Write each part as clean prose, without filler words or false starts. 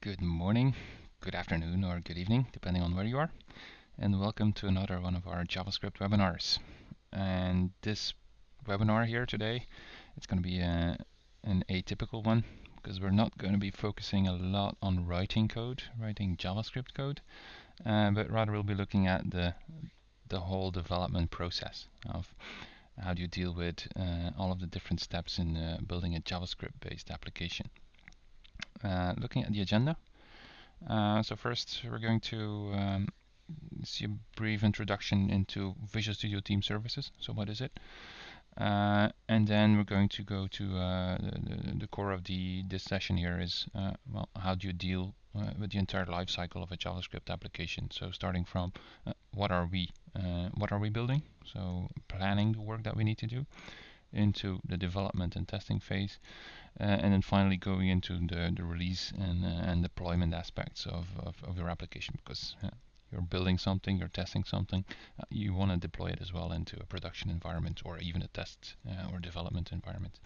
Good morning, good afternoon, or good evening, depending on where you are, and welcome to another one of our JavaScript webinars. And this webinar here today, it's going to be an atypical one because we're not going to be focusing a lot on writing code, writing JavaScript code, but rather we'll be looking at the whole development process of how do you deal with all of the different steps in building a JavaScript-based application. Looking at the agenda. So first we're going to see a brief introduction into Visual Studio Team Services. So what is it? And then we're going to go to the core of this session here is, well, how do you deal with the entire life cycle of a JavaScript application? So starting from what are we building? So planning the work that we need to do, into the development and testing phase, and then finally going into the release and deployment aspects of your application, because you're building something, you're testing something, you want to deploy it as well into a production environment or even a test or development environment.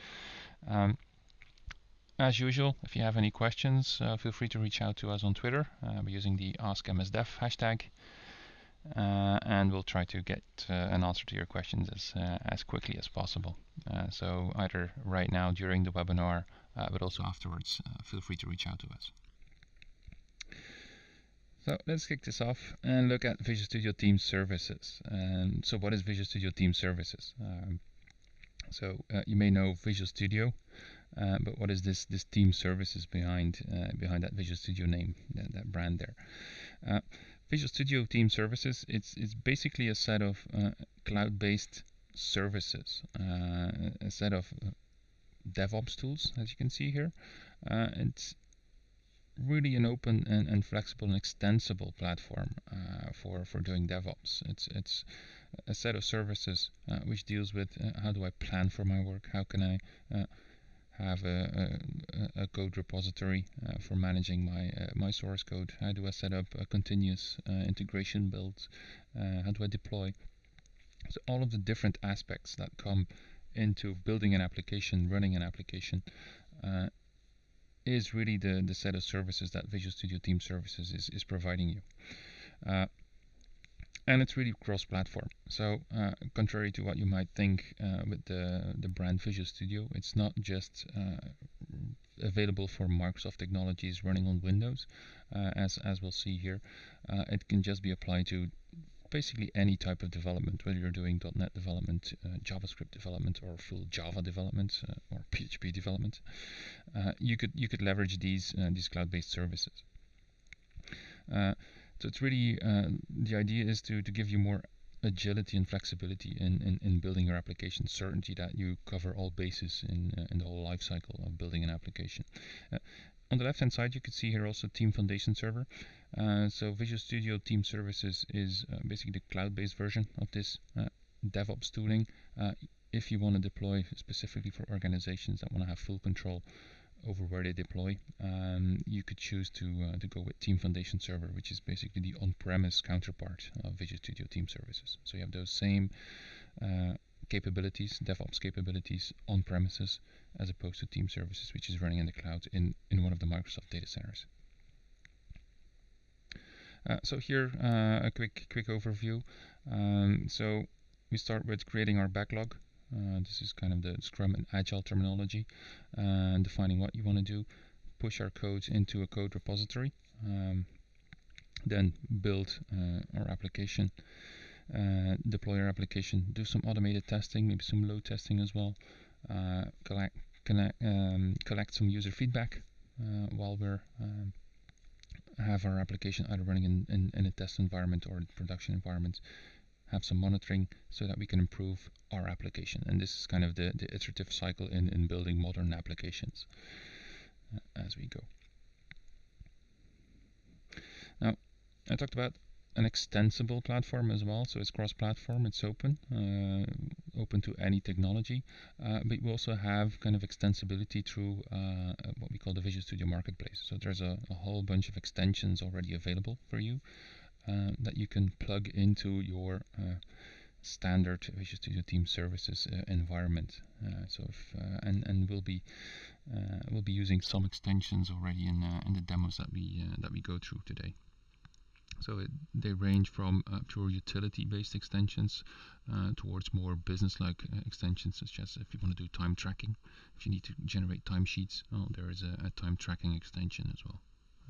As usual, if you have any questions, feel free to reach out to us on Twitter by using the AskMSDev hashtag. And we'll try to get an answer to your questions as quickly as possible. So either right now during the webinar, but also afterwards, feel free to reach out to us. So let's kick this off and look at Visual Studio Team Services. So what is Visual Studio Team Services? So you may know Visual Studio, but what is this Team Services behind that Visual Studio name, that brand there? Visual Studio Team Services, it's basically a set of cloud-based services, a set of DevOps tools, as you can see here. It's really an open and flexible and extensible platform for doing DevOps. It's a set of services which deals with how do I plan for my work, how can I have a code repository for managing my source code, how do I set up a continuous integration build, how do I deploy. So all of the different aspects that come into building an application, running an application, is really the set of services that Visual Studio Team Services is providing you. And it's really cross-platform. So contrary to what you might think with the brand Visual Studio, it's not just available for Microsoft technologies running on Windows, as we'll see here. It can just be applied to basically any type of development, whether you're doing .NET development, JavaScript development, or full Java development, or PHP development. You could leverage these cloud-based services. So it's really the idea is to give you more agility and flexibility in building your application, certainty that you cover all bases in the whole life cycle of building an application. On the left-hand side, you can see here also Team Foundation Server. So Visual Studio Team Services is basically the cloud-based version of this DevOps tooling. If you want to deploy specifically for organizations that want to have full control over where they deploy, you could choose to go with Team Foundation Server, which is basically the on-premise counterpart of Visual Studio Team Services. So you have those same capabilities, DevOps capabilities on premises, as opposed to Team Services, which is running in the cloud in one of the Microsoft data centers. So here a quick overview. So we start with creating our backlog. This is kind of the Scrum and Agile terminology, defining what you want to do, push our code into a code repository, then build our application, deploy our application, do some automated testing, maybe some load testing as well, collect some user feedback while we're have our application either running in a test environment or production environment, have some monitoring so that we can improve our application. And this is kind of the iterative cycle in building modern applications as we go. Now, I talked about an extensible platform as well, so it's cross-platform, it's open to any technology, but we also have kind of extensibility through what we call the Visual Studio Marketplace. So there's a whole bunch of extensions already available for you that you can plug into your standard Visual Studio Team Services environment. And we'll be using some extensions already in the demos that we go through today. So they range from pure utility-based extensions towards more business-like extensions, such as if you want to do time tracking, if you need to generate timesheets, there is a time tracking extension as well.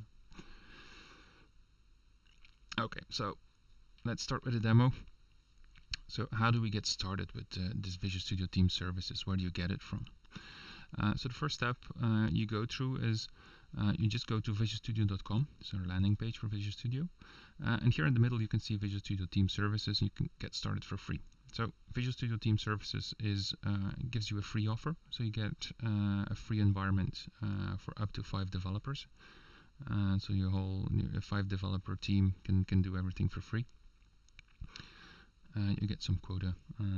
Okay, so let's start with a demo. So how do we get started with this Visual Studio Team Services? Where do you get it from? So the first step you go through is you just go to visualstudio.com. It's our landing page for Visual Studio. And here in the middle you can see Visual Studio Team Services. You can get started for free. So Visual Studio Team Services gives you a free offer. So you get a free environment for up to 5 developers. So your whole 5 developer team can do everything for free. You get some quota.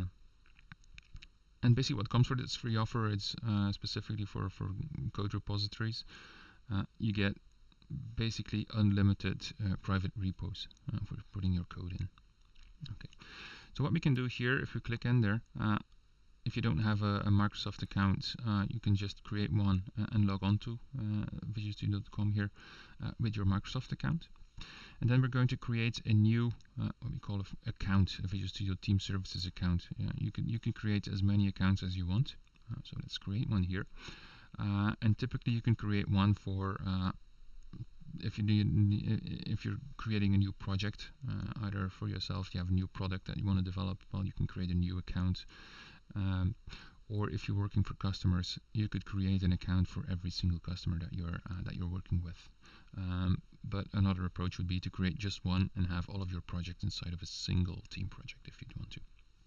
And basically what comes with this free offer is specifically for code repositories. You get basically unlimited private repos for putting your code in. Okay. So what we can do here, if we click in there, if you don't have a Microsoft account, you can just create one and log on to visualstudio.com here with your Microsoft account. And then we're going to create a new, what we call an account, a Visual Studio Team Services account. You can create as many accounts as you want. So let's create one here. And typically you can create one for if you're creating a new project, either for yourself, you have a new product that you want to develop. Well, you can create a new account. Or if you're working for customers, you could create an account for every single customer that you're working with. But another approach would be to create just one and have all of your projects inside of a single team project if you'd want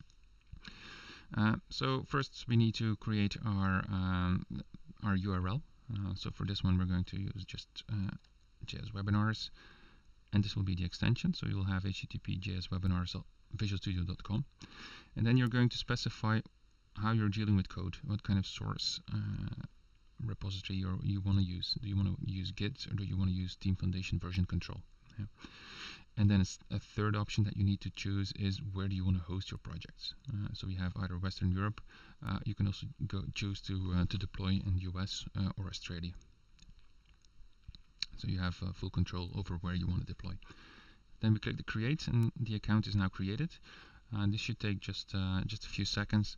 to. So first we need to create our URL. So for this one we're going to use just JS Webinars, and this will be the extension. So you'll have http://jswebinars.visualstudio.com, and then you're going to specify how you're dealing with code, what kind of source repository you want to use. Do you want to use Git, or do you want to use Team Foundation version control? Yeah. And then a third option that you need to choose is where do you want to host your projects. So we have either Western Europe. You can also choose to deploy in the US or Australia. So you have full control over where you want to deploy. Then we click the create, and the account is now created. This should take just a few seconds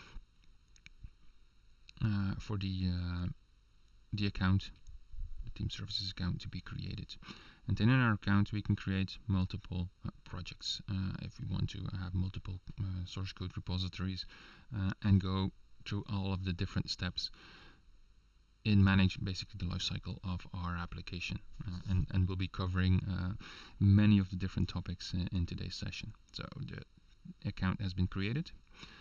for the account, the Team Services account, to be created. And then in our account we can create multiple projects if we want to have multiple source code repositories and go through all of the different steps in manage basically the lifecycle of our application, and we'll be covering many of the different topics in today's session. So the account has been created.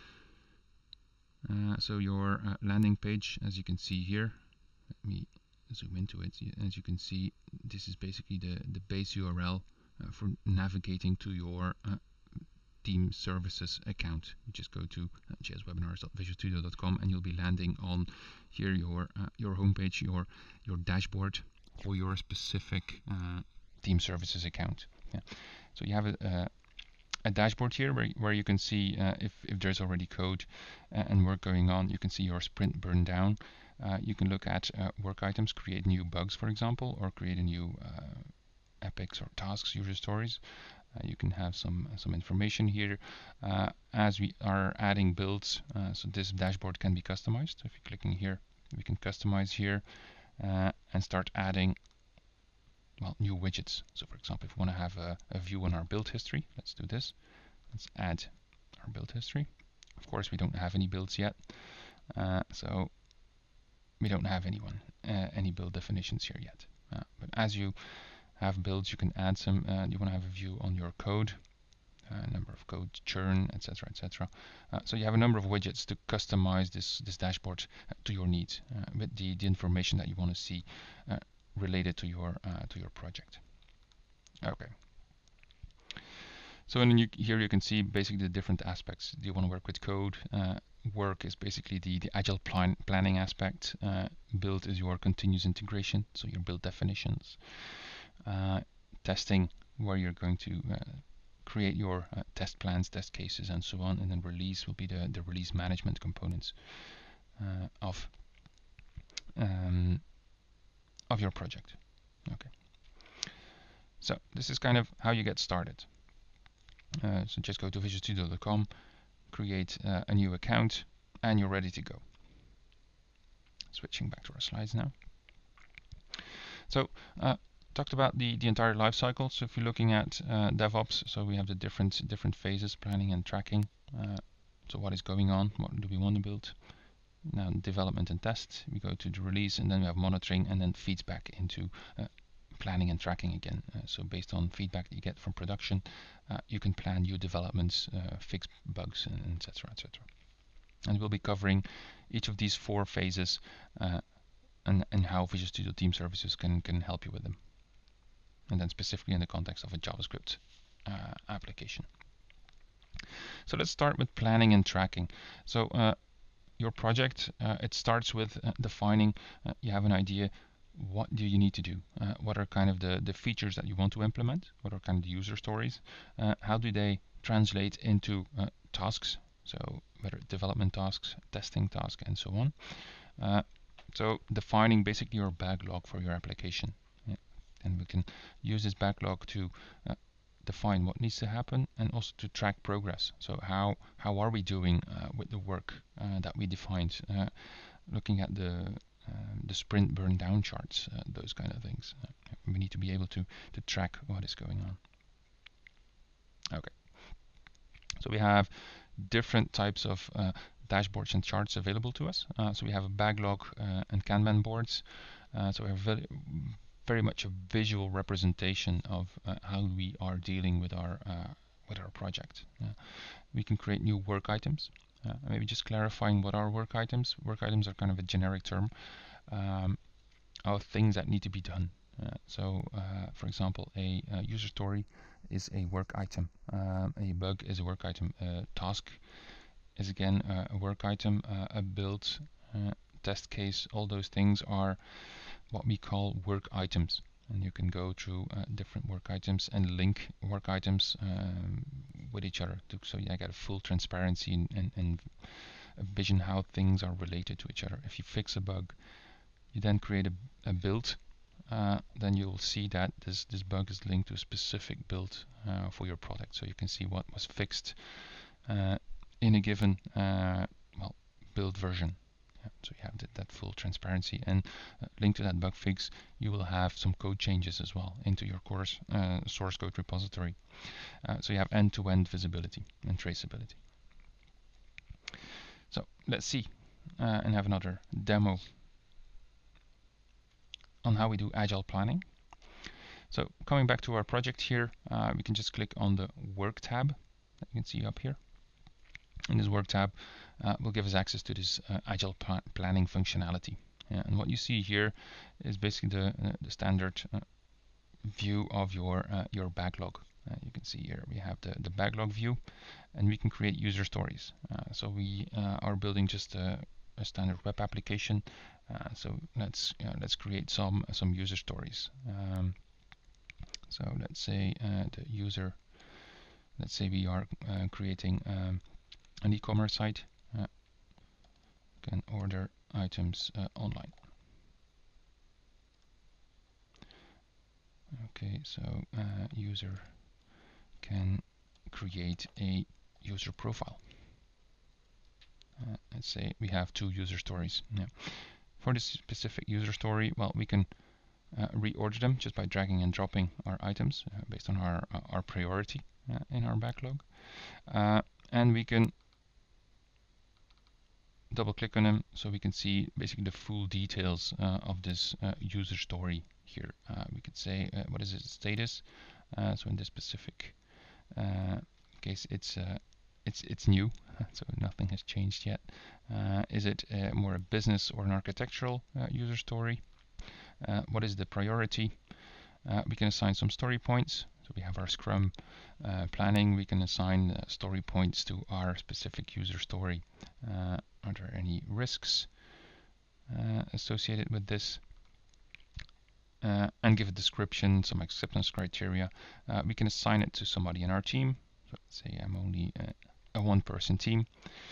So your landing page, as you can see here, let me zoom into it. As you can see, this is basically the base URL for navigating to your Team Services account. You just go to jswebinars.visualstudio.com and you'll be landing on here your homepage, your dashboard for your specific Team Services account. Yeah. So you have a dashboard here where you can see if there's already code and work going on. You can see your sprint burn down. You can look at work items, create new bugs, for example, or create a new epics or tasks, user stories. You can have some information here as we are adding builds. So this dashboard can be customized. So if you're clicking here, we can customize here and start adding new widgets. So for example, if we want to have a view on our build history, let's do this. Let's add our build history. Of course, we don't have any builds yet, so we don't have any build definitions here yet. But as you have builds, you can add some. You want to have a view on your code, number of code churn, etc., etc. So you have a number of widgets to customize this dashboard to your needs with the information that you want to see related to your project. Okay. So here you can see basically the different aspects. Do you want to work with code? Work is basically the agile planning aspect. Build is your continuous integration, so your build definitions. Testing, where you're going to create your test plans, test cases, and so on, and then release will be the release management components of your project. Okay. So this is kind of how you get started. So just go to visualstudio.com, create a new account, and you're ready to go. Switching back to our slides now. So talked about the entire life cycle. So if you're looking at DevOps, so we have the different phases, planning and tracking. So what is going on? What do we want to build? Now development and test. We go to the release, and then we have monitoring, and then feeds back into planning and tracking again. So based on feedback that you get from production, you can plan new developments, fix bugs, and etc. etc. And we'll be covering each of these 4 phases and how Visual Studio Team Services can help you with them. And then specifically in the context of a JavaScript application. So let's start with planning and tracking. So your project, it starts with defining, you have an idea, what do you need to do? What are kind of the features that you want to implement? What are kind of the user stories? How do they translate into tasks? So whether development tasks, testing tasks, and so on. So defining basically your backlog for your application. Yeah. And we can use this backlog to define what needs to happen and also to track progress. So how are we doing with the work that we defined? Looking at the sprint burn down charts, those kind of things. We need to be able to track what is going on. Okay. So we have different types of dashboards and charts available to us. So we have a backlog and Kanban boards. So we have very much a visual representation of how we are dealing with our project. We can create new work items. Maybe just clarifying what are work items. Work items are kind of a generic term of things that need to be done. So, for example, a user story is a work item. A bug is a work item. A task is again a work item. A build, test case, all those things are what we call work items. And you can go through different work items and link work items with each other, so you get a full transparency and vision how things are related to each other. If you fix a bug, you then create a build, then you'll see that this bug is linked to a specific build for your product. So you can see what was fixed in a given build version. Yeah, so you have that full transparency, and linked to that bug fix, you will have some code changes as well into your source code repository. So you have end-to-end visibility and traceability. So let's see and have another demo on how we do agile planning. So coming back to our project here, we can just click on the work tab that you can see up here. And this work tab will give us access to this agile planning functionality. And what you see here is basically the standard view of your backlog. You can see here we have the backlog view, and we can create user stories. So we are building just a standard web application. So let's create some user stories. So let's say the user. Let's say we are creating an e-commerce site. Can order items online. Okay, so user can create a user profile. Let's say we have 2 user stories. Yeah. For this specific user story, well, we can reorder them just by dragging and dropping our items based on our priority in our backlog. And we can double click on them so we can see basically the full details of this user story here. We could say what is its status. So in this specific case, it's new, so nothing has changed yet. Is it more a business or an architectural user story? What is the priority? We can assign some story points. So we have our Scrum planning. We can assign story points to our specific user story. Are there any risks associated with this? and give a description, some acceptance criteria. We can assign it to somebody in our team. So let's say I'm only a one-person team.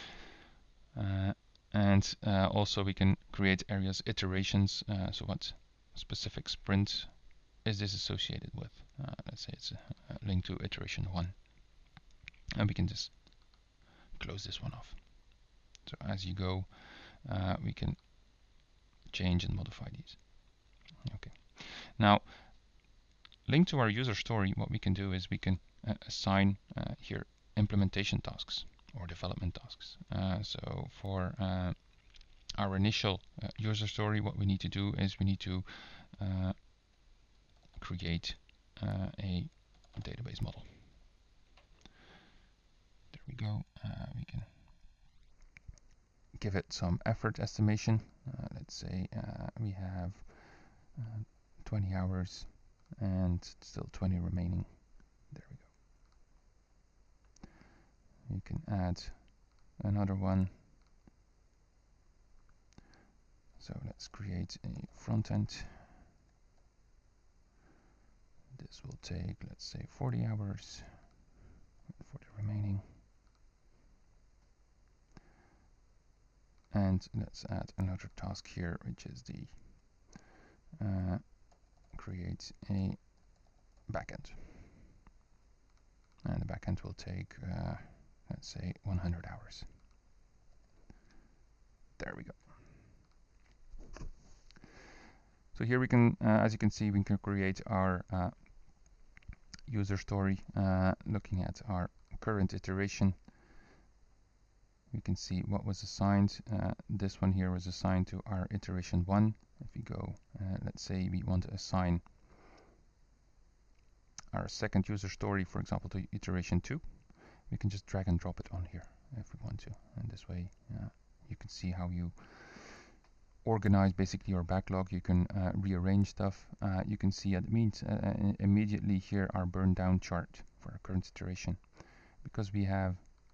And also we can create areas, iterations. So what specific sprint is this associated with? Let's say it's linked to iteration 1. And we can just close this one off. So as you go, we can change and modify these. Okay. Now, linked to our user story, what we can do is we can assign here implementation tasks or development tasks. So for our initial user story, what we need to do is we need to create a database model. There we go. We can give it some effort estimation. Let's say we have 20 hours and still 20 remaining. There we go. You can add another one. So let's create a front end. This will take, let's say, 40 hours, 40 remaining. And let's add another task here, which is the create a backend. And the backend will take, let's say, 100 hours. There we go. So here we can, as you can see, we can create our user story looking at our current iteration. We can see what was assigned. This one here was assigned to our iteration 1. If we go, let's say we want to assign our second user story, for example, to iteration 2, we can just drag and drop it on here if we want to. And this way you can see how you organize basically your backlog. You can rearrange stuff. You can see it means immediately here our burn down chart for our current iteration, because we have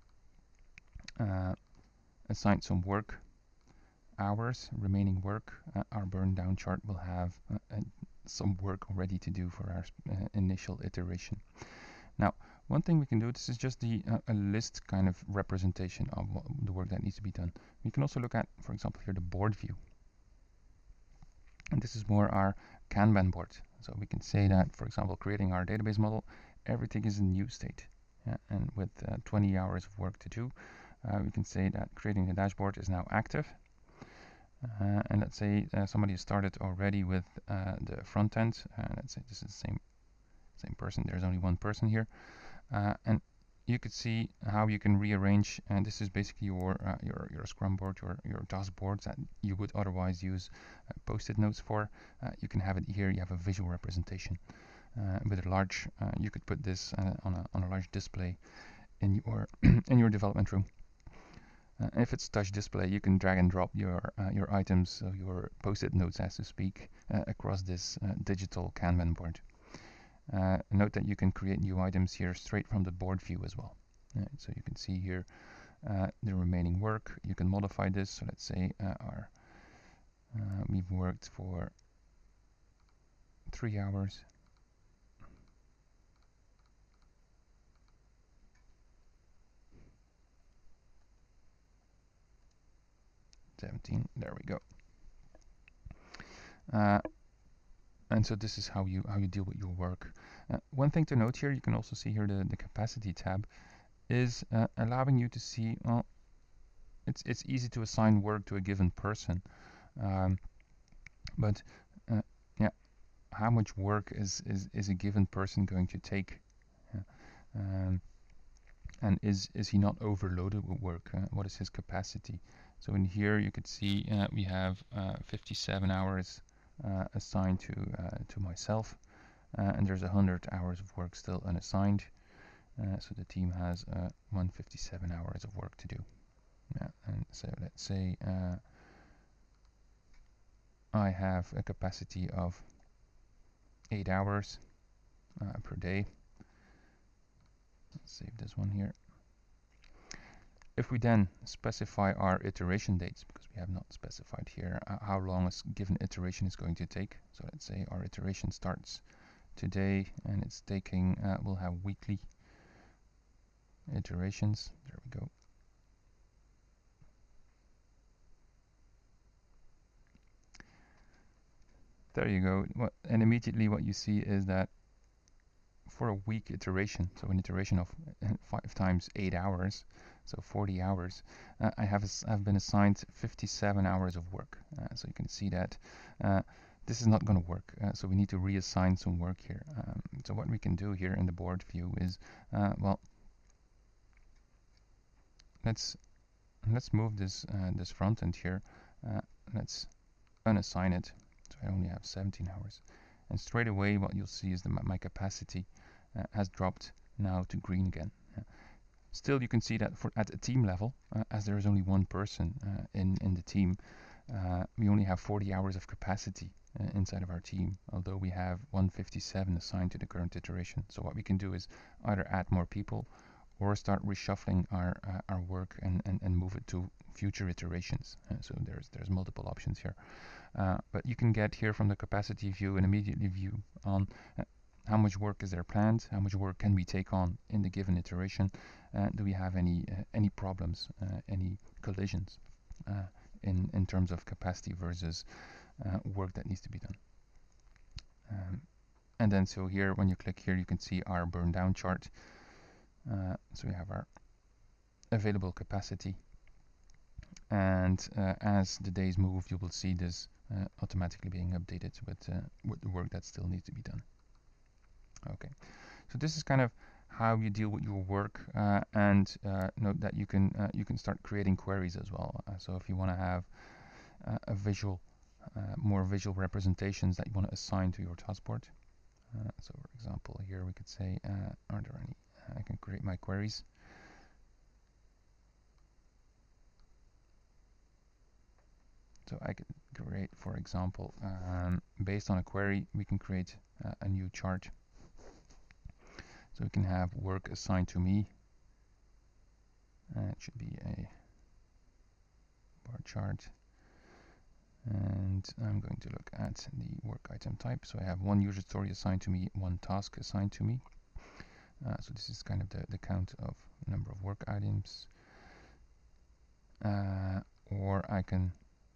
assigned some work hours, remaining work. Our burn down chart will have some work already to do for our initial iteration. Now, one thing we can do, this is just the a list kind of representation of the work that needs to be done. We can also look at, for example, here the board view. And this is more our Kanban board. So we can say that, for example, creating our database model, everything is in new state. Yeah? And with 20 hours of work to do, we can say that creating the dashboard is now active. And let's say somebody has started already with the front end. Let's say this is the same person. There's only one person here. And you could see how you can rearrange, and this is basically your Scrum board, your task boards that you would otherwise use post-it notes for. You can have it here. You have a visual representation with a large. You could put this on a large display in your in your development room. If it's touch display, you can drag and drop your items, so your post-it notes, as to speak, across this digital Kanban board. Note that you can create new items here straight from the board view as well. So you can see here the remaining work. You can modify this. So let's say we've worked for 3 hours. There we go. And so this is how you deal with your work. One thing to note here, you can also see here the capacity tab is allowing you to see, well, it's easy to assign work to a given person, but yeah, how much work is a given person going to take? And is he not overloaded with work? What is his capacity? So in here you could see we have 57 hours assigned to myself, and there's 100 hours of work still unassigned. So the team has 157 hours of work to do. Yeah, and so let's say I have a capacity of 8 hours per day. Let's save this one here. If we then specify our iteration dates, because we have not specified here how long a given iteration is going to take. So let's say our iteration starts today and it's taking, we'll have weekly iterations. There we go. There you go. And immediately what you see is that for a week iteration, so an iteration of 5 times 8 hours, so 40 hours, I've been assigned 57 hours of work. So you can see that this is not going to work. So we need to reassign some work here. So what we can do here in the board view is, well, let's move this this front end here. Let's unassign it. So I only have 17 hours. And straight away what you'll see is that my capacity has dropped now to green again. Still, you can see that at a team level, as there is only one person in the team, we only have 40 hours of capacity inside of our team, although we have 157 assigned to the current iteration. So what we can do is either add more people or start reshuffling our work and move it to future iterations. So there's multiple options here. But you can get here from the capacity view an immediately view on how much work is there planned, how much work can we take on in the given iteration, do we have any problems, any collisions in terms of capacity versus work that needs to be done. And then so here, when you click here, you can see our burn down chart. So we have our available capacity, and as the days move, you will see this automatically being updated with the work that still needs to be done. Okay, so this is kind of how you deal with your work, and note that you can start creating queries as well. So if you want to have a visual, more visual representations that you want to assign to your task board. So for example, here we could say, are there any? I can create my queries. So I could create, for example, based on a query, we can create a new chart. So we can have work assigned to me. It should be a bar chart. And I'm going to look at the work item type. So I have one user story assigned to me, one task assigned to me. So this is kind of the count of number of work items. Or I can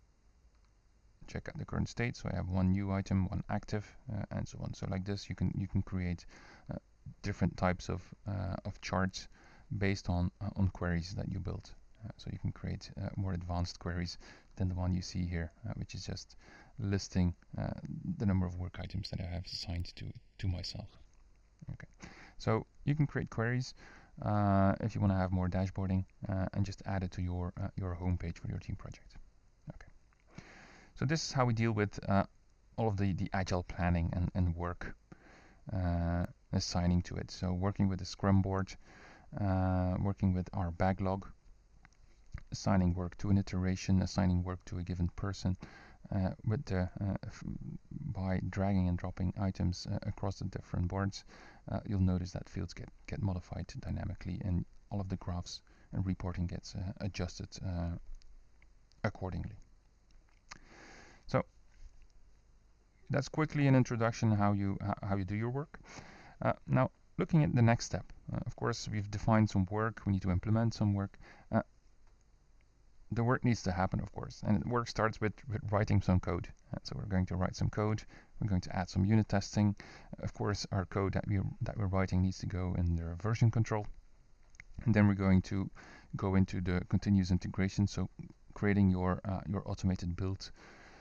check out the current state. So I have one new item, one active, and so on. So like this, you can create different types of charts based on queries that you build. So you can create more advanced queries than the one you see here, which is just listing the number of work items that I have assigned to myself. Okay, so you can create queries if you want to have more dashboarding and just add it to your home page for your team project. Okay, so this is how we deal with all of the agile planning and work assigning to it. So working with the Scrum board, working with our backlog, assigning work to an iteration, assigning work to a given person, with the by dragging and dropping items across the different boards. You'll notice that fields get modified dynamically, and all of the graphs and reporting gets adjusted accordingly. So that's quickly an introduction how you do your work. Now, looking at the next step, of course, we've defined some work. We need to implement some work. The work needs to happen, of course, and work starts with writing some code. So we're going to write some code. We're going to add some unit testing. Of course, our code that we're writing needs to go in the version control, and then we're going to go into the continuous integration. So creating your automated build,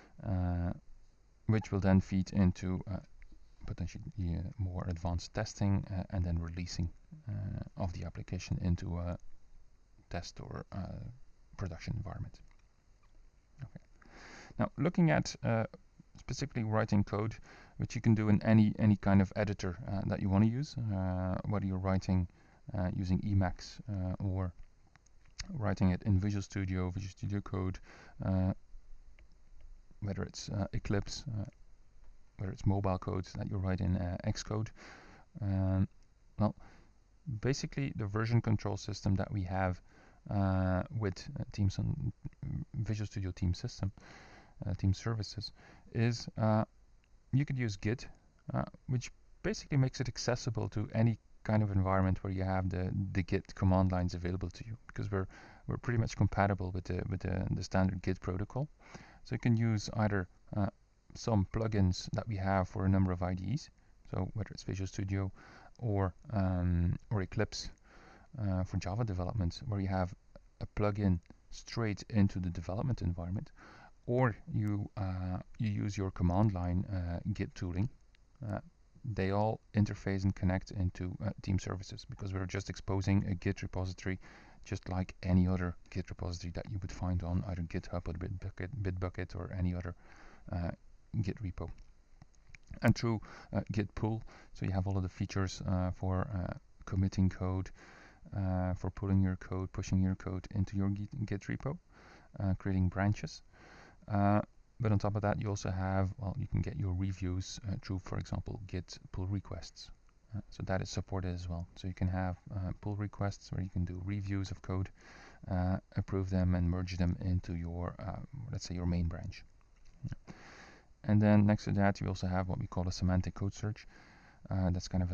which will then feed into potentially more advanced testing and then releasing of the application into a test or production environment. Okay. Now, looking at specifically writing code, which you can do in any kind of editor that you want to use, whether you're writing using Emacs or writing it in Visual Studio Code, whether it's Eclipse, whether it's mobile code that you write in Xcode. Well, basically the version control system that we have with Teams on Visual Studio Team System, Team Services, is you could use Git, which basically makes it accessible to any kind of environment where you have the Git command lines available to you, because we're pretty much compatible with the standard Git protocol. So you can use either some plugins that we have for a number of IDEs, so whether it's Visual Studio or Eclipse for Java development, where you have a plugin straight into the development environment, or you use your command line Git tooling. They all interface and connect into Team Services, because we're just exposing a Git repository just like any other Git repository that you would find on either GitHub or Bitbucket or any other Git repo. And through Git pull, so you have all of the features for committing code, for pulling your code, pushing your code into your Git repo, creating branches. But on top of that, you also have, well, you can get your reviews through, for example, Git pull requests. So that is supported as well. So you can have pull requests where you can do reviews of code, approve them, and merge them into your, let's say, your main branch. And then next to that, you also have what we call a semantic code search. That's kind of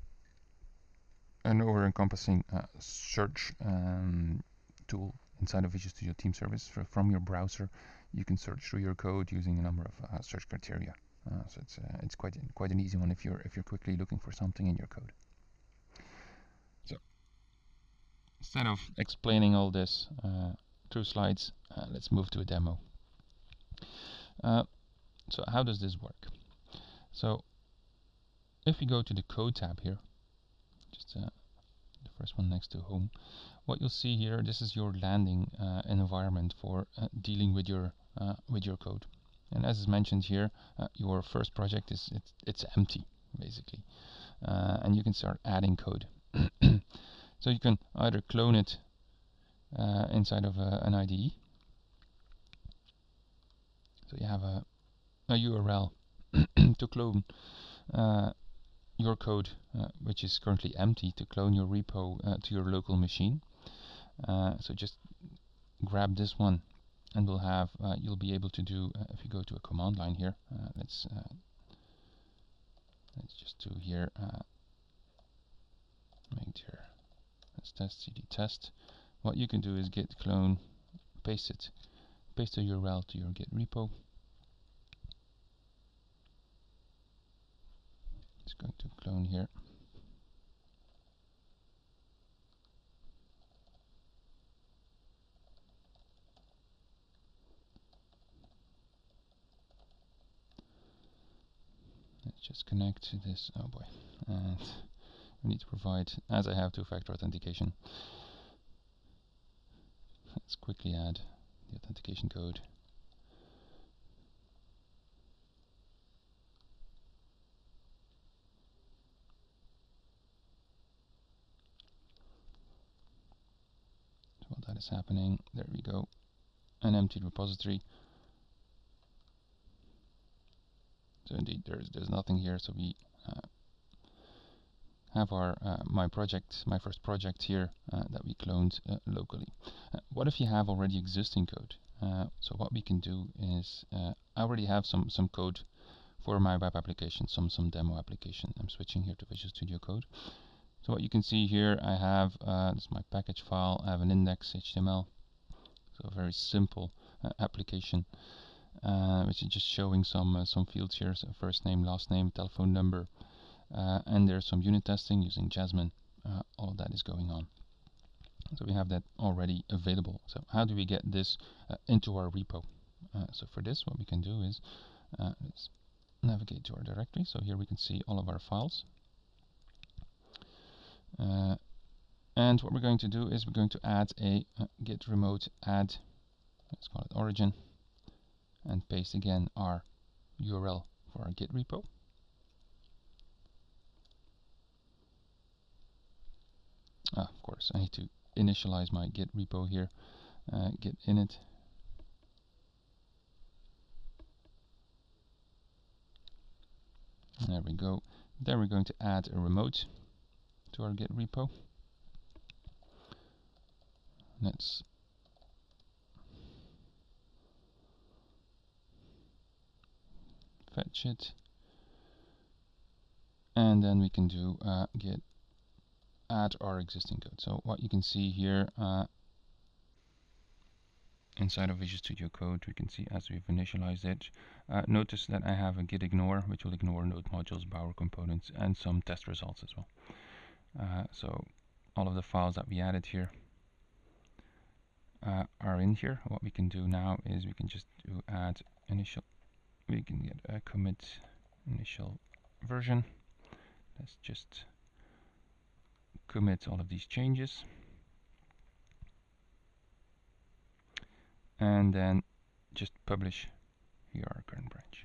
an over-encompassing search tool inside of Visual Studio Team Service. From your browser, you can search through your code using a number of search criteria. So it's quite an easy one if you're quickly looking for something in your code. So instead of explaining all this through slides, let's move to a demo. So how does this work? So if you go to the Code tab here, just the first one next to Home, what you'll see here, this is your landing environment for dealing with your code. And as is mentioned here, your first project it's empty basically, and you can start adding code. So you can either clone it inside of an IDE. So you have a URL to clone your code, which is currently empty, to clone your repo to your local machine. So just grab this one, and we'll have you'll be able to do if you go to a command line here. Let's just do here make dir. Let's test cd test. What you can do is git clone, paste the URL to your Git repo. It's going to clone here. Let's just connect to this. Oh boy. And we need to provide, as I have two-factor authentication. Let's quickly add the authentication code. So while that is happening, there we go. An empty repository. So indeed, there's nothing here. So we have our my first project here that we cloned locally. What if you have already existing code? So what we can do is I already have some code for my web application, some demo application. I'm switching here to Visual Studio Code. So what you can see here, I have this is my package file. I have an index HTML. So a very simple application, which is just showing some fields here. So first name, last name, telephone number. And there's some unit testing using Jasmine. All of that is going on. So we have that already available. So how do we get this into our repo? So for this, what we can do is let's navigate to our directory. So here we can see all of our files. And what we're going to do is we're going to add a git remote add, let's call it origin, and paste again our URL for our Git repo. Of course, I need to initialize my Git repo here. Git init. There we go. Then we're going to add a remote to our Git repo. let's fetch it, and then we can do git add our existing code. So what you can see here inside of Visual Studio Code, we can see as we've initialized it, notice that I have a git ignore, which will ignore node modules, Bower components, and some test results as well. So all of the files that we added here are in here. What we can do now is we can just do add initial, we can get a commit initial version. Let's just commit all of these changes, and then just publish here our current branch.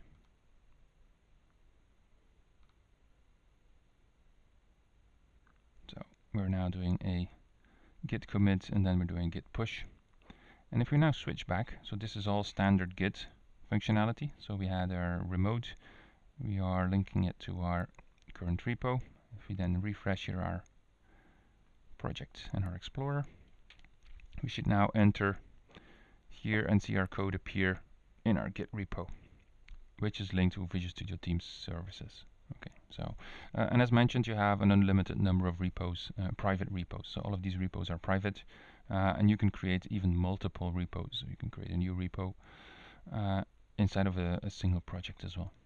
So we're now doing a git commit, and then we're doing git push. And if we now switch back, so this is all standard git functionality. So we had our remote, we are linking it to our current repo. If we then refresh here our project and our Explorer, we should now enter here and see our code appear in our Git repo, which is linked to Visual Studio Teams services. Okay, so and as mentioned, you have an unlimited number of repos, private repos. So all of these repos are private, and you can create even multiple repos. So you can create a new repo inside of a single project as well.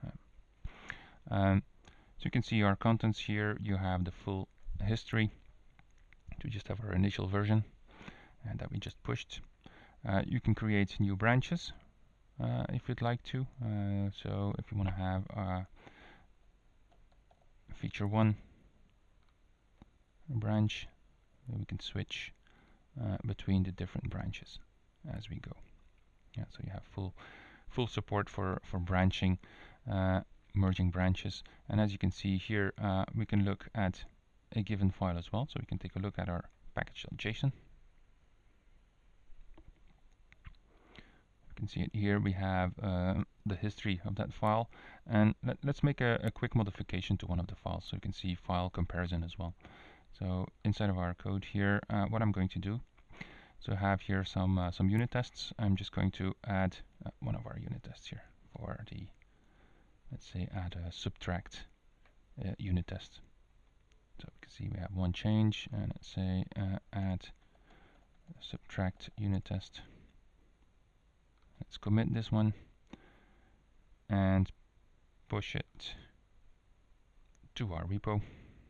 So you can see our contents here. You have the full history. We just have our initial version that we just pushed. You can create new branches if you'd like to. So if you want to have feature 1 branch, we can switch between the different branches as we go. Yeah, so you have full support for branching, merging branches. And as you can see here, we can look at a given file as well. So we can take a look at our package.json. You can see it here. We have the history of that file, and let's make a quick modification to one of the files, so you can see file comparison as well. So inside of our code here, what I'm going to do, so I have here some unit tests. I'm just going to add one of our unit tests here for the, let's say, add a subtract unit test. So we can see we have one change, and let's say add subtract unit test. Let's commit this one and push it to our repo.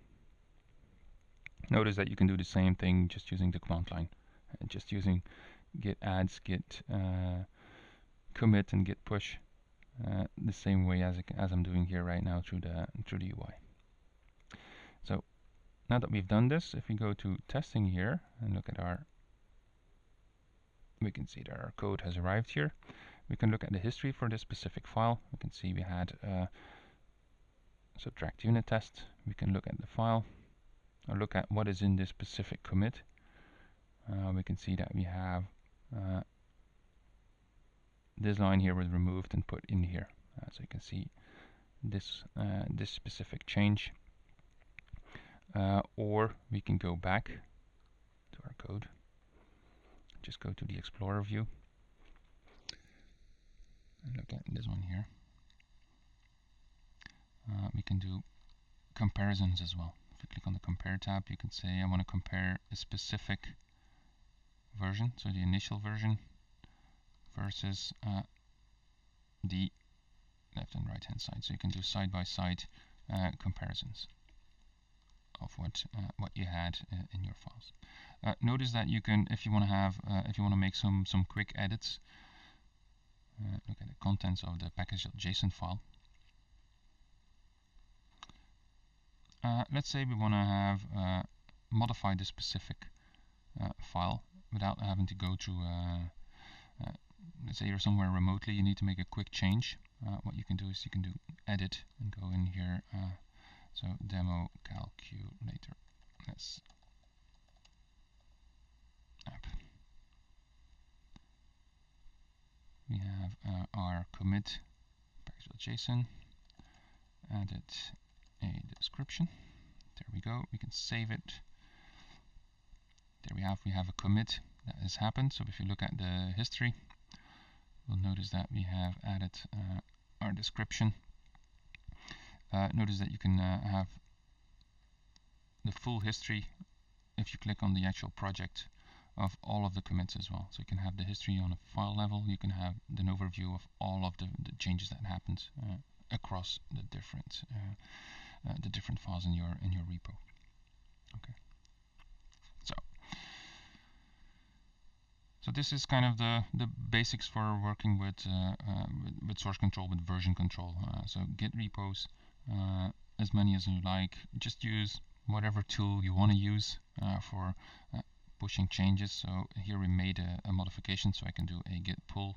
Notice that you can do the same thing just using the command line, just using git adds, git commit, and git push the same way as I'm doing here right now through the UI. So now that we've done this, if we go to testing here and look at our, we can see that our code has arrived here. We can look at the history for this specific file. We can see we had subtract unit test. We can look at the file, or look at what is in this specific commit. We can see that we have this line here was removed and put in here. So you can see this this specific change. Or we can go back to our code. Just go to the Explorer view and look at this one here. We can do comparisons as well. If you click on the compare tab, you can say I want to compare a specific version, so the initial version versus the left and right hand side. So you can do side by side comparisons of what you had in your files. Notice that you can, if you want to have, if you want to make some quick edits, look at the contents of the package.json file. Let's say we want to have modify this specific file without having to go to, let's say you're somewhere remotely, you need to make a quick change. What you can do is you can do edit and go in here. So demo calculator, that's app. We have our commit package.json, added a description. There we go. We can save it. There we have a commit that has happened. So if you look at the history, you'll notice that we have added our description. Notice that you can have the full history if you click on the actual project of all of the commits as well. So you can have the history on a file level. You can have an overview of all of the changes that happened across the different files in your repo. Okay. So this is kind of the basics for working with source control, with version control. So Git repos, as many as you like. Just use whatever tool you want to use for pushing changes. So here we made a modification, so I can do a git pull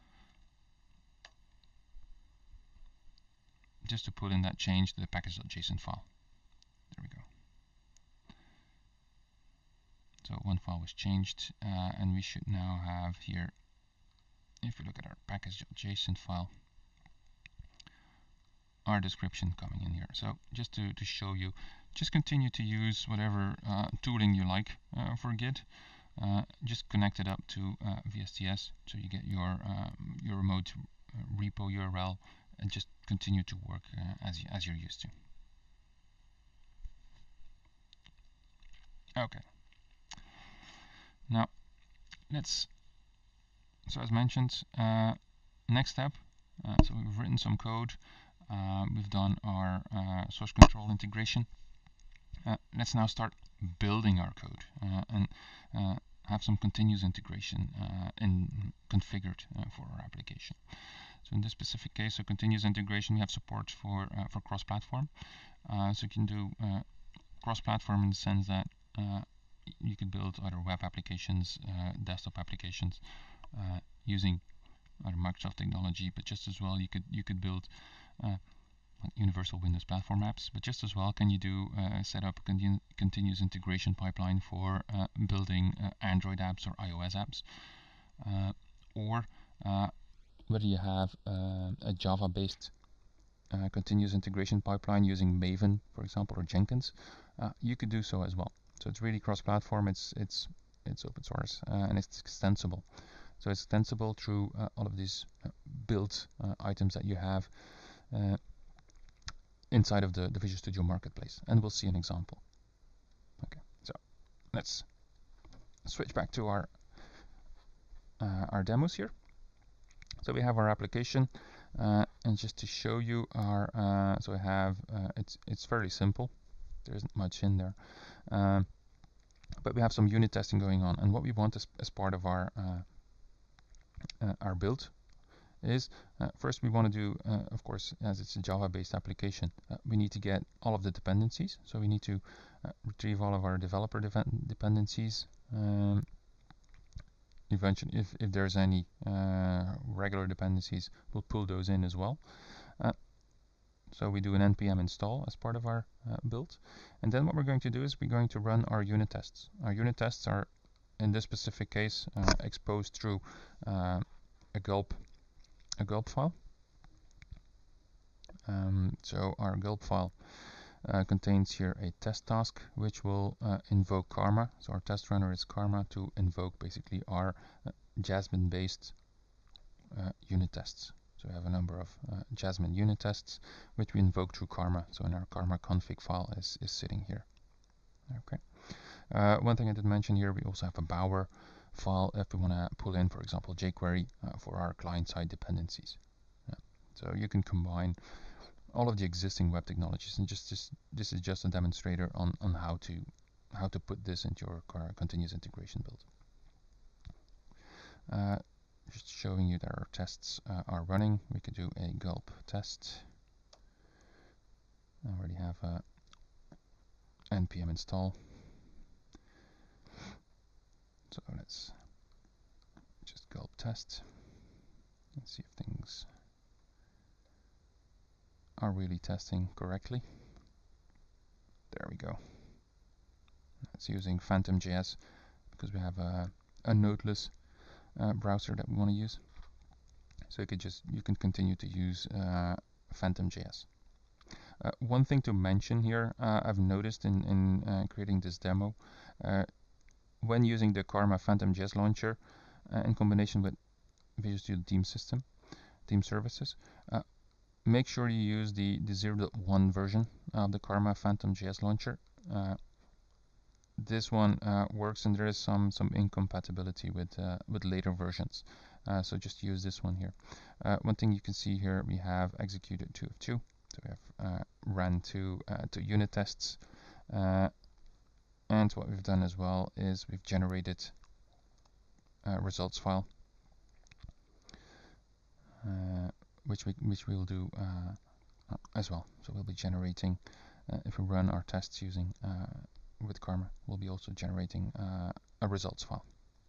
just to put in that change to the package.json file. There we go. So one file was changed, and we should now have here, if we look at our package.json file, our description coming in here. So just to show you, just continue to use whatever tooling you like for Git. Just connect it up to VSTS, so you get your remote repo URL, and just continue to work as you're used to. Okay. Now, so as mentioned, next step, so we've written some code, we've done our source control integration. Let's now start building our code and have some continuous integration configured for our application. So in this specific case, so continuous integration, we have support for cross-platform. So you can do cross-platform in the sense that you could build other web applications, desktop applications using other Microsoft technology, but just as well you could build universal Windows platform apps. But just as well can you do set up a continuous integration pipeline for building Android apps or iOS apps, or whether you have a Java-based continuous integration pipeline using Maven, for example, or Jenkins, you could do so as well. So it's really cross-platform. It's open source and it's extensible. So it's extensible through all of these build items that you have inside of the Visual Studio Marketplace, and we'll see an example. Okay, so let's switch back to our demos here. So we have our application, and just to show you our, so I have it's fairly simple. There isn't much in there. But we have some unit testing going on, and what we want as part of our build is first we want to do, of course, as it's a Java-based application, we need to get all of the dependencies. So we need to retrieve all of our developer dependencies. Eventually, if there's any regular dependencies, we'll pull those in as well. So we do an npm install as part of our build. And then what we're going to do is we're going to run our unit tests. Our unit tests are, in this specific case, exposed through a gulp file. So our gulp file contains here a test task, which will invoke Karma. So our test runner is Karma to invoke basically our Jasmine-based unit tests. So we have a number of Jasmine unit tests, which we invoke through Karma. So in our Karma config file is sitting here. Okay. One thing I did mention here, we also have a Bower file if we want to pull in, for example, jQuery for our client-side dependencies. So you can combine all of the existing web technologies, and this is just a demonstrator on how to put this into your continuous integration build. Just showing you that our tests are running. We could do a gulp test. I already have a npm install. So let's just gulp test and see if things are really testing correctly. There we go. It's using Phantom.js because we have a nodeless browser that we want to use. So you can continue to use Phantom.js. One thing to mention here, I've noticed in creating this demo, when using the Karma Phantom JS launcher in combination with Visual Studio Team Services, make sure you use the 0.1 version of the Karma Phantom JS launcher. This one works, and there is some incompatibility with later versions. So just use this one here. One thing you can see here, we have executed 2 of 2. So we have ran two unit tests. And what we've done as well is we've generated a results file, which we will do as well. So we'll be generating, if we run our tests using with Karma, we'll be also generating a results file,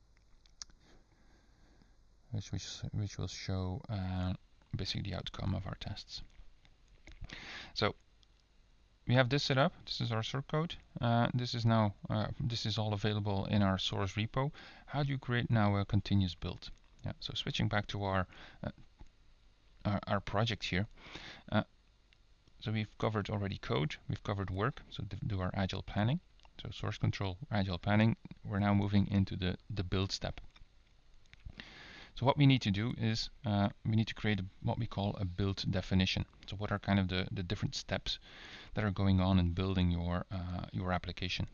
which will show basically the outcome of our tests. So we have this set up. This is our source code. This is now this is all available in our source repo. How do you create now a continuous build? Yeah, so switching back to our project here. So we've covered already code. We've covered work. So do our agile planning. So source control, agile planning. We're now moving into the build step. So what we need to do is we need to create what we call a build definition. So what are kind of the different steps that are going on in building your application.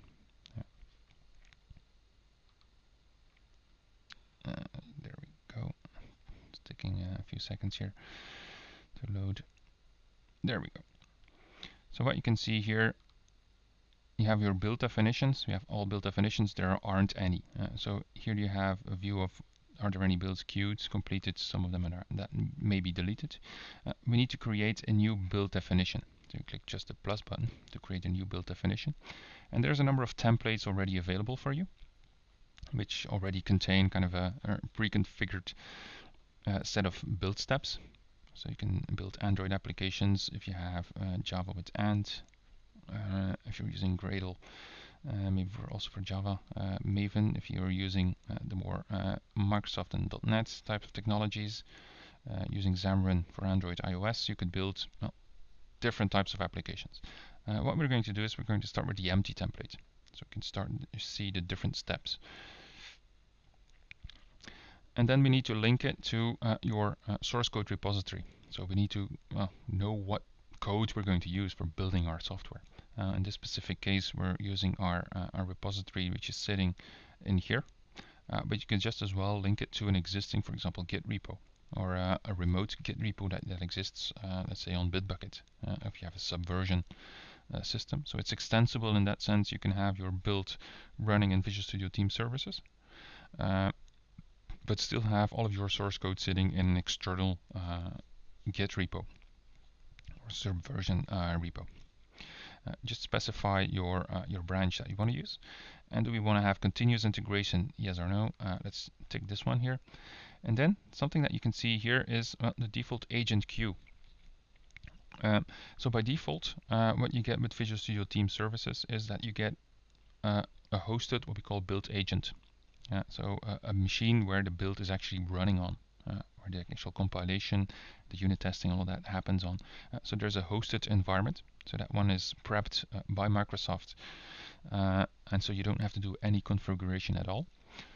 There we go. It's taking a few seconds here to load. There we go. So what you can see here, you have your build definitions. We have all build definitions. There aren't any. So here you have a view of, are there any builds queued, completed? Some of them are that may be deleted. We need to create a new build definition. So you click just the plus button to create a new build definition. And there's a number of templates already available for you, which already contain kind of a pre-configured set of build steps. So you can build Android applications if you have Java with Ant. If you're using Gradle, maybe also for Java, Maven, if you're using the more Microsoft and .NET type of technologies, using Xamarin for Android, iOS, you could build different types of applications. What we're going to do is we're going to start with the empty template. So we can start to see the different steps. And then we need to link it to your source code repository. So we need to know what code we're going to use for building our software. In this specific case, we're using our repository, which is sitting in here. But you can just as well link it to an existing, for example, Git repo, or a remote Git repo that exists, let's say on Bitbucket, if you have a Subversion system. So it's extensible in that sense. You can have your build running in Visual Studio Team Services, but still have all of your source code sitting in an external Git repo or Subversion repo. Just specify your branch that you want to use. And do we want to have continuous integration? Yes or no? Let's take this one here. And then something that you can see here is the default agent queue. So by default, what you get with Visual Studio Team Services is that you get a hosted, what we call build agent. So a machine where the build is actually running on, where the actual compilation, the unit testing, all that happens on. So there's a hosted environment. So that one is prepped by Microsoft, and so you don't have to do any configuration at all.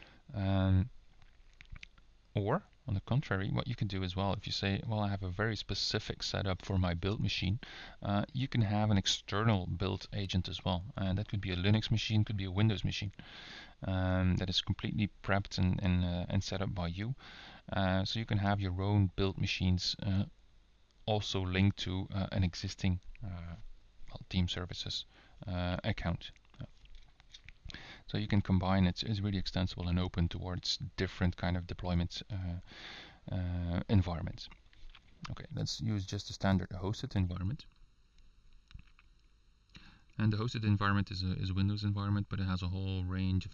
Or on the contrary, what you can do as well, if you say, well, I have a very specific setup for my build machine, you can have an external build agent as well. And that could be a Linux machine, could be a Windows machine, that is completely prepped and set up by you. So you can have your own build machines also linked to an existing Team Services account. So you can combine it. It's really extensible and open towards different kind of deployment environments. Okay, let's use just a standard hosted environment. And the hosted environment is a Windows environment, but it has a whole range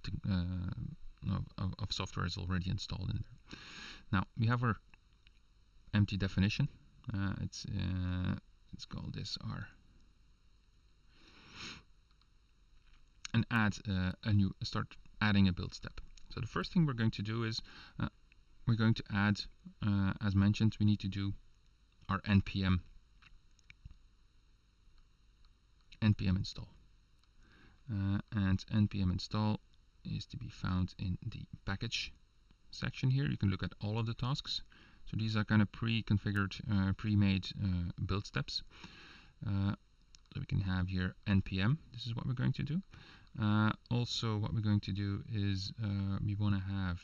of software is already installed in there. Now we have our empty definition. Let's call this our, and start adding a build step. So the first thing we're going to do is we're going to add, as mentioned, we need to do our npm install, and npm install is to be found in the package section here. You can look at all of the tasks. So these are kind of pre-configured, pre-made build steps. So we can have here npm. This is what we're going to do. Also, what we're going to do is we want to have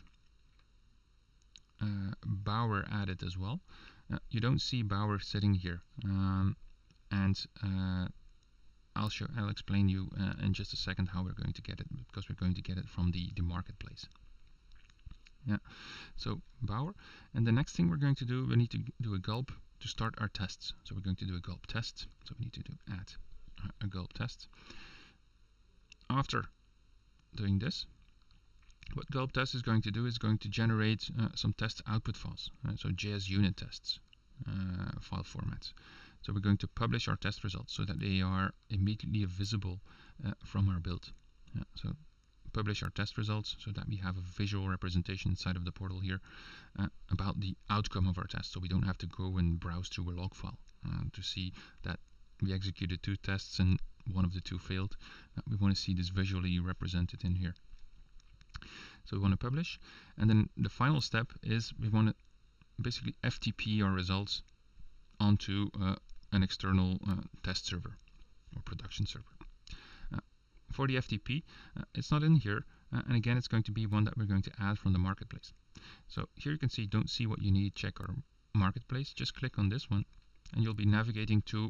Bower added as well. You don't see Bower sitting here, and I'll explain you in just a second how we're going to get it, because we're going to get it from the marketplace. Yeah, so Bower, and the next thing we're going to do, we need to do a gulp to start our tests. So we're going to do a gulp test. So we need to add a gulp test. After doing this, what gulp test is going to do is going to generate some test output files, so JS unit tests file formats. So we're going to publish our test results so that they are immediately visible from our build. So publish our test results so that we have a visual representation inside of the portal here about the outcome of our test, so we don't have to go and browse through a log file to see that we executed 2 tests and one of the 2 failed. We want to see this visually represented in here. So we want to publish, and then the final step is we want to basically FTP our results onto an external test server or production server. For the FTP, it's not in here, and again it's going to be one that we're going to add from the marketplace. So here you can see, don't see what you need, check our marketplace. Just click on this one and you'll be navigating to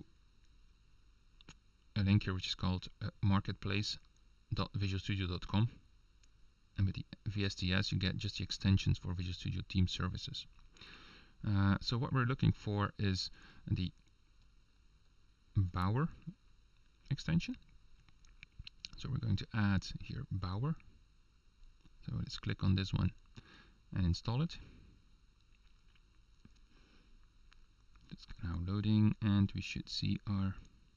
a link here which is called marketplace.visualstudio.com, and with the VSTS you get just the extensions for Visual Studio Team Services. So what we're looking for is the Bower extension. So we're going to add here Bower. So let's click on this one and install it. It's now loading, and we should see our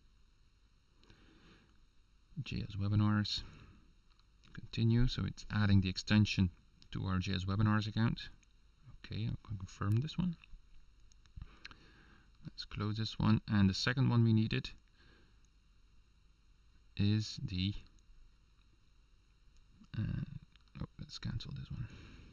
JS Webinars. Continue, so it's adding the extension to our JS Webinars account. Okay, I'll confirm this one. Let's close this one, and the second one we needed is the let's cancel this one.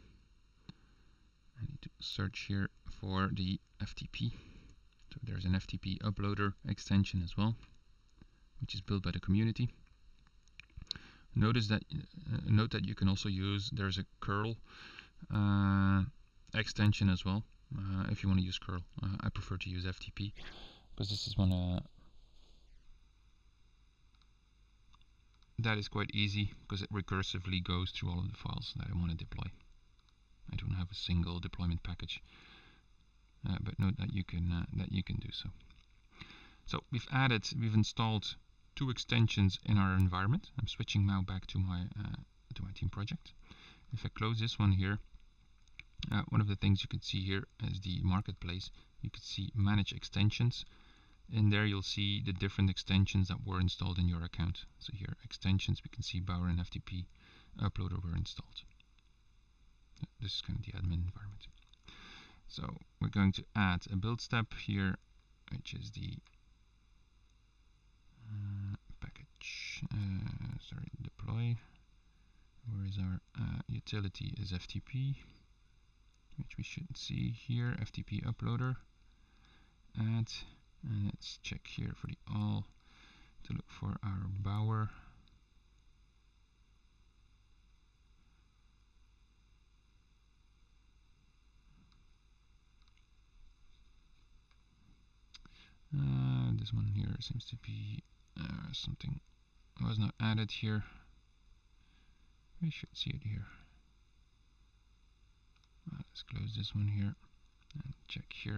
I need to search here for the FTP. So there's an FTP uploader extension as well, which is built by the community. Notice that note that you can also use, there's a curl extension as well if you want to use curl. I prefer to use FTP because this is one that is quite easy, because it recursively goes through all of the files that I want to deploy. I don't have a single deployment package, but note that you can do so. So we've installed 2 extensions in our environment. I'm switching now back to my team project. If I close this one here, one of the things you can see here is the marketplace. You can see manage extensions. In there you'll see the different extensions that were installed in your account. So here, extensions, we can see Bower and FTP Uploader were installed. This is kind of the admin environment. So we're going to add a build step here, which is the package, deploy. Where is our utility is FTP, which we should see here, FTP Uploader. Add. And let's check here for the all to look for our Bower. This one here seems to be something was not added here. We should see it here. Let's close this one here and check here.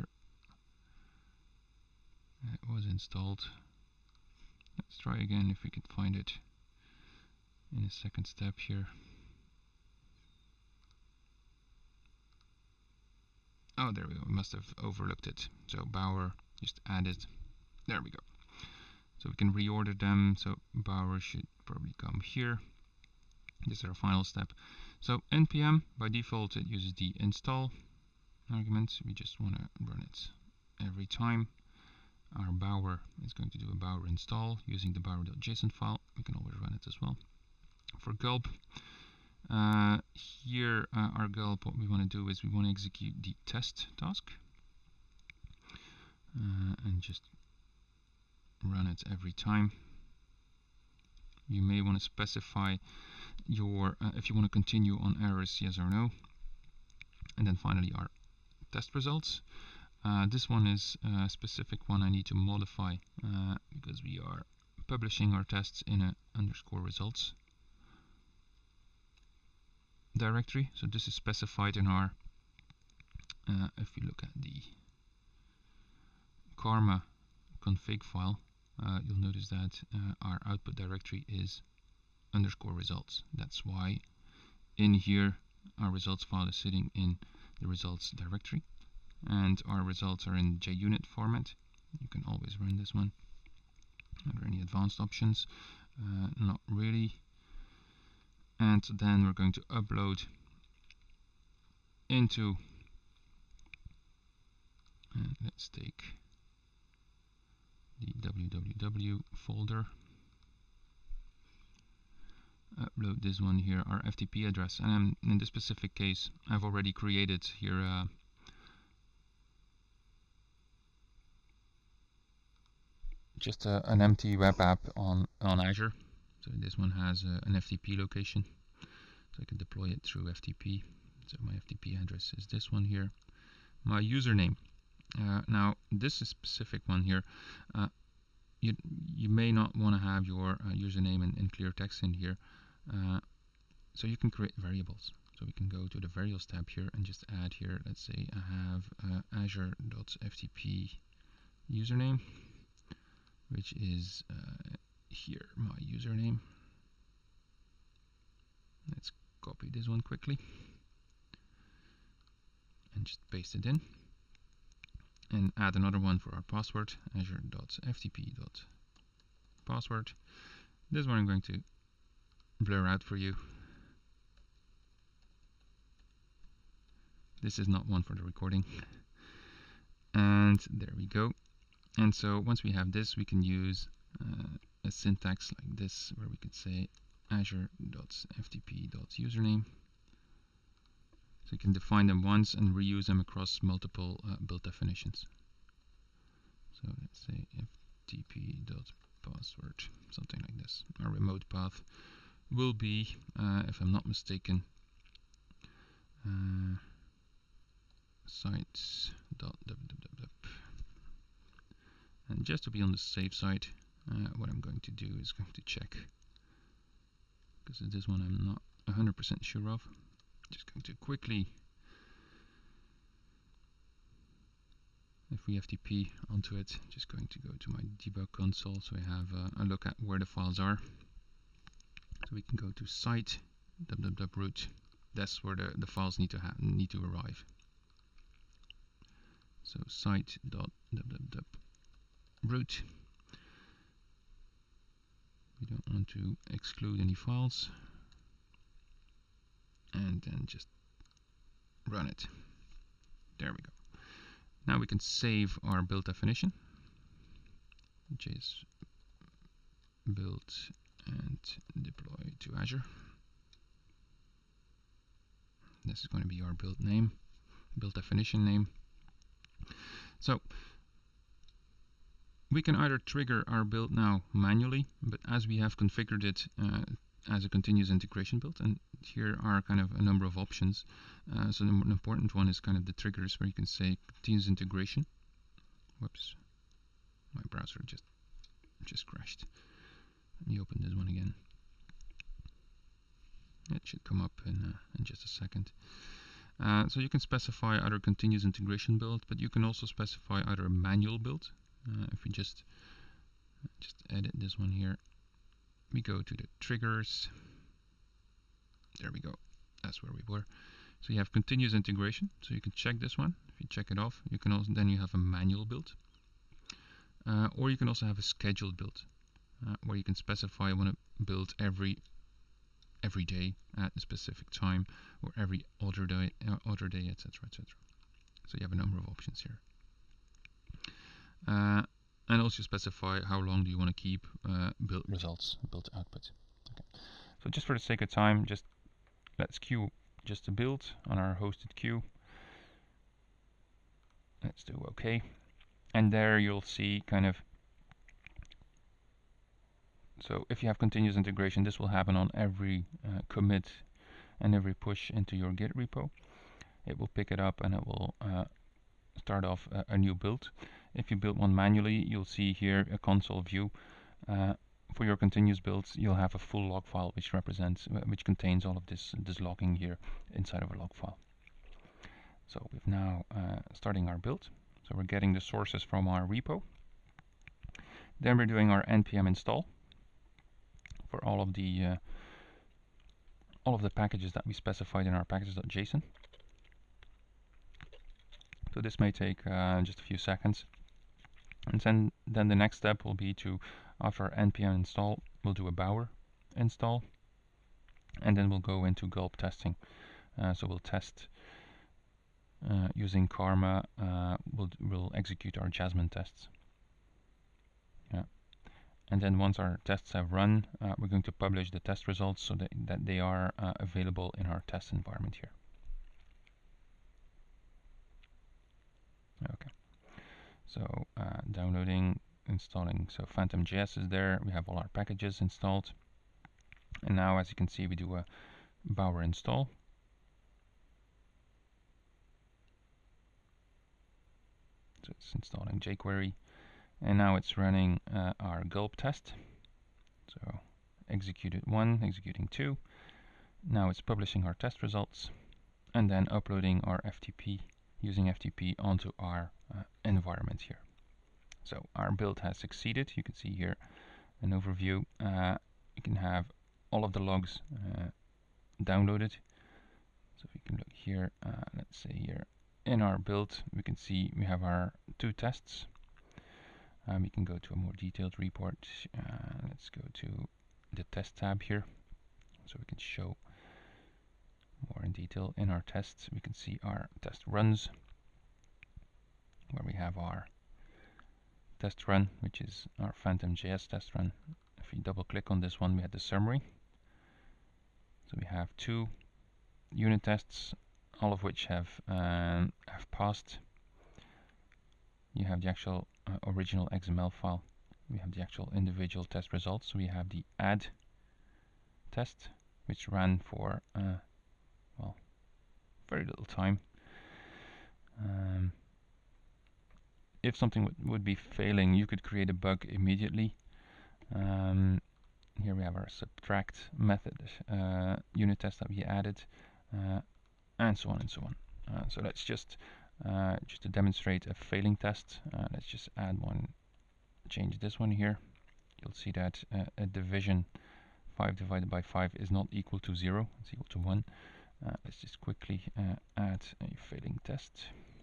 It was installed. Let's try again if we can find it in a second step here. Oh, there we go. We must have overlooked it. So Bower, just add it. There we go. So we can reorder them. So Bower should probably come here. This is our final step. So npm, by default, it uses the install argument. We just want to run it every time. Our Bower is going to do a Bower install using the bower.json file. We can always run it as well. For gulp, Here, our goal, what we want to do is we want to execute the test task and just run it every time. You may want to specify your if you want to continue on errors, yes or no. And then finally our test results. This one is a specific one I need to modify because we are publishing our tests in a _results directory. So this is specified in our if you look at the Karma config file, you'll notice that our output directory is _results. That's why in here our results file is sitting in the results directory, and our results are in JUnit format. You can always run this one. Are there any advanced options? Not really. And then we're going to upload into, let's take the www folder, upload this one here, our FTP address. And in this specific case, I've already created here just an empty web app on Azure. So this one has an FTP location, so I can deploy it through FTP. So my FTP address is this one here. My username. Now this is specific one here. You may not want to have your username in clear text in here, so you can create variables. So we can go to the variables tab here and just add here, let's say I have azure.ftp username, which is here my username. Let's copy this one quickly and just paste it in, and add another one for our password, azure.ftp.password. This one I'm going to blur out for you. This is not one for the recording. And there we go. And so once we have this, we can use a syntax like this, where we could say azure.ftp.username. So you can define them once and reuse them across multiple build definitions. So let's say ftp.password, something like this. Our remote path will be, if I'm not mistaken, sites.www. And just to be on the safe side, what I'm going to do is going to check, because this one I'm not 100% sure of. Just going to quickly, if we FTP onto it, just going to go to my debug console, so I have a look at where the files are. So we can go to site www.root. That's where the files need to arrive. So site.www.root. We don't want to exclude any files, and then just run it. There we go. Now we can save our build definition, which is build and deploy to Azure. This is going to be our build name, build definition name. So we can either trigger our build now manually, but as we have configured it as a continuous integration build, and here are kind of a number of options. So the important one is kind of the triggers, where you can say continuous integration. Whoops, my browser just crashed. Let me open this one again. It should come up in just a second. So you can specify either continuous integration build, but you can also specify either a manual build. If we just edit this one here, we go to the triggers. There we go. That's where we were. So you have continuous integration. So you can check this one. If you check it off, you can also then you have a manual build, or you can also have a scheduled build, where you can specify you want to build every day at a specific time, or every other day, etc., etc. So you have a number of options here. And also specify how long do you want to keep build results, build output. Okay. So just for the sake of time, just let's queue just a build on our hosted queue. Let's do OK. And there you'll see kind of, so if you have continuous integration, this will happen on every commit and every push into your Git repo. It will pick it up and it will start off a new build. If you build one manually, you'll see here a console view. For your continuous builds, you'll have a full log file which contains all of this logging here inside of a log file. So we've now starting our build. So we're getting the sources from our repo. Then we're doing our npm install for all of the packages that we specified in our packages.json. So this may take just a few seconds. And then the next step will be to, after npm install, we'll do a Bower install. And then we'll go into gulp testing. So we'll test using Karma. We'll execute our Jasmine tests. Yeah. And then once our tests have run, we're going to publish the test results so that they are available in our test environment here. Okay. So downloading, installing. So Phantom.js is there. We have all our packages installed. And now, as you can see, we do a Bower install. So it's installing jQuery. And now it's running our gulp test. So executed 1, executing 2. Now it's publishing our test results and then uploading our FTP, using FTP onto our environment here. So our build has succeeded. You can see here an overview. You can have all of the logs downloaded. So if you can look here, let's say here in our build, we can see we have our 2 tests. We can go to a more detailed report. Let's go to the test tab here, so we can show more in detail. In our tests, we can see our test runs, where we have our test run, which is our Phantom.js test run. If we double click on this one, we have the summary. So we have 2 unit tests, all of which have passed. You have the actual original XML file. We have the actual individual test results. We have the add test, which ran for well, very little time. If something would be failing, you could create a bug immediately. Here we have our subtract method unit test that we added, and so on and so on. So let's just to demonstrate a failing test, let's just add one, change this one here. You'll see that a division 5 divided by 5 is not equal to 0, it's equal to 1. Let's just quickly add a failing test.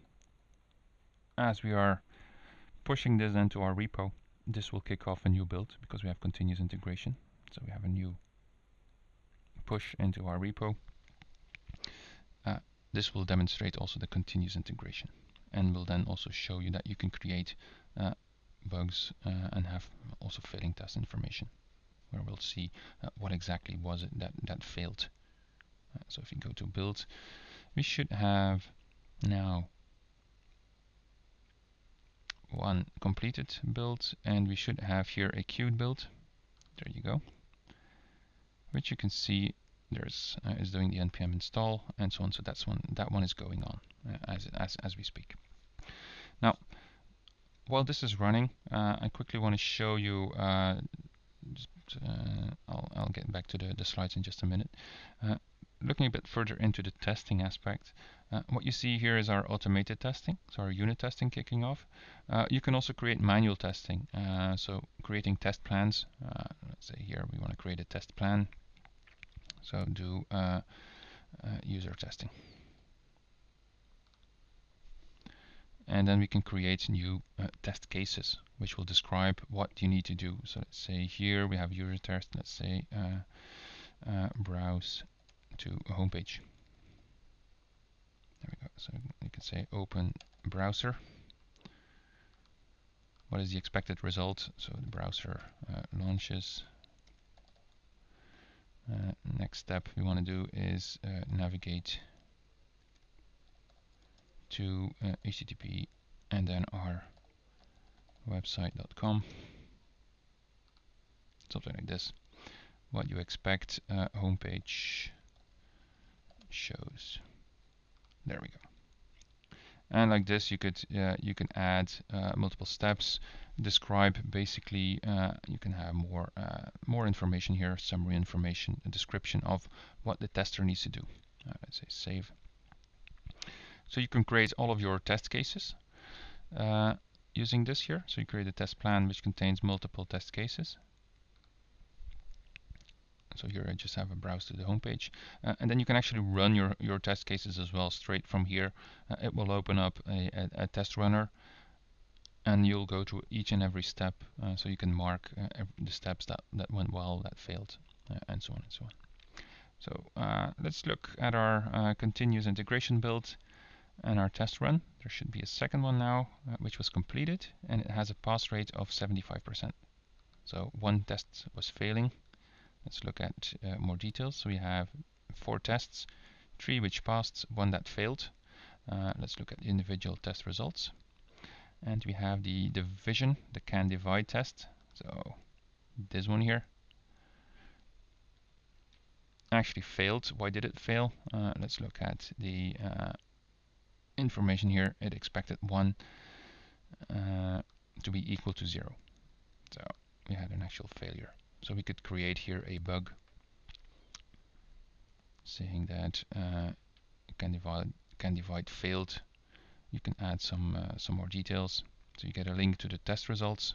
As we are pushing this into our repo, this will kick off a new build because we have continuous integration. So we have a new push into our repo. This will demonstrate also the continuous integration, and will then also show you that you can create bugs and have also failing test information, where we'll see what exactly was it that failed. So if you go to build, we should have now one completed build, and we should have here a queued build. There you go, which you can see there's is doing the npm install and so on. So that one is going on as we speak. Now, while this is running, I quickly want to show you. I'll get back to the slides in just a minute. Looking a bit further into the testing aspect, what you see here is our automated testing, so our unit testing kicking off. You can also create manual testing, so creating test plans. Let's say here we want to create a test plan, so do user testing. And then we can create new test cases, which will describe what you need to do. So let's say here we have user test, let's say browse to a home page. There we go. So you can say open browser. What is the expected result? So the browser launches. Next step we want to do is navigate to HTTP and then our website.com, something like this. What you expect homepage shows. There we go. And like this, you can add multiple steps. Describe basically. You can have more information here, summary information, a description of what the tester needs to do. Let's say save. So you can create all of your test cases using this here. So you create a test plan which contains multiple test cases. So here I just have a browse to the homepage, and then you can actually run your test cases as well straight from here. It will open up a test runner, and you'll go through each and every step, so you can mark the steps that went well, that failed, and so on and so on. So let's look at our continuous integration build and our test run. There should be a second one now, which was completed, and it has a pass rate of 75%. So one test was failing. Let's look at more details. So we have 4 tests, 3 which passed, 1 that failed. Let's look at the individual test results. And we have the division, the can divide test. So this one here actually failed. Why did it fail? Let's look at the information here. It expected 1 to be equal to 0. So we had an actual failure. So we could create here a bug saying that can divide failed. You can add some more details. So you get a link to the test results.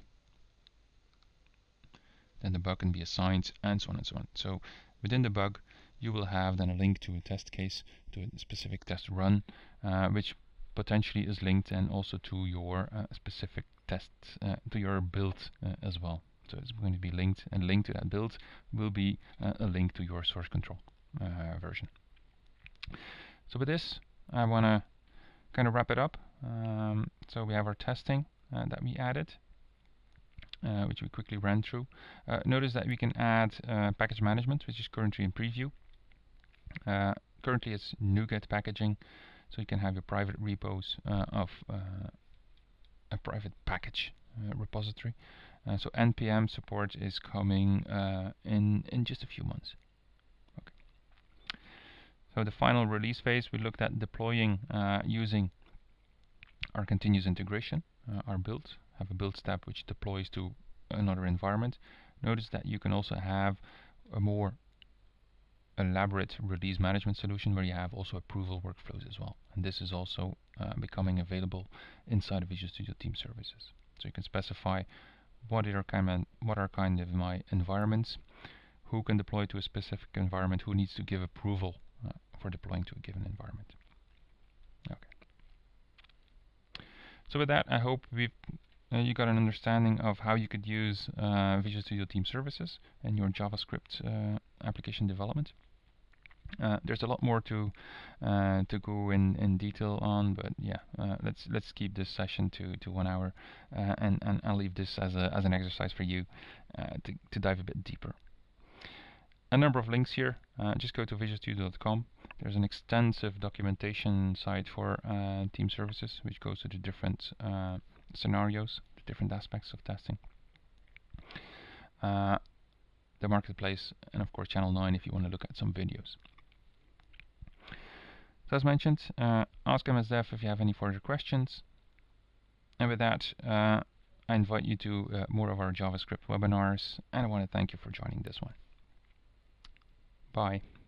Then the bug can be assigned, and so on and so on. So within the bug, you will have then a link to a test case, to a specific test run, which potentially is linked and also to your specific test, to your build as well. So it's going to be linked, and linked to that build will be a link to your source control version. So with this, I want to kind of wrap it up. So we have our testing that we added, which we quickly ran through. Notice that we can add package management, which is currently in preview. Currently it's NuGet packaging, so you can have your private repos of a private package repository. So NPM support is coming in just a few months. Okay. So the final release phase, we looked at deploying using our continuous integration, our build. Have a build step which deploys to another environment. Notice that you can also have a more elaborate release management solution where you have also approval workflows as well. And this is also becoming available inside of Visual Studio Team Services. So you can specify what are kind of my environments, who can deploy to a specific environment, who needs to give approval for deploying to a given environment. Okay. So with that, I hope you got an understanding of how you could use Visual Studio Team Services in your JavaScript application development. There's a lot more to go in detail on, but yeah, let's keep this session to 1 hour, and I'll leave this as an exercise for you to dive a bit deeper. A number of links here. Just go to visualstudio.com. There's an extensive documentation site for Team Services, which goes to the different scenarios, the different aspects of testing. The marketplace, and of course channel 9 if you want to look at some videos. So as mentioned, ask MSDev if you have any further questions. And with that, I invite you to more of our JavaScript webinars, and I want to thank you for joining this one. Bye.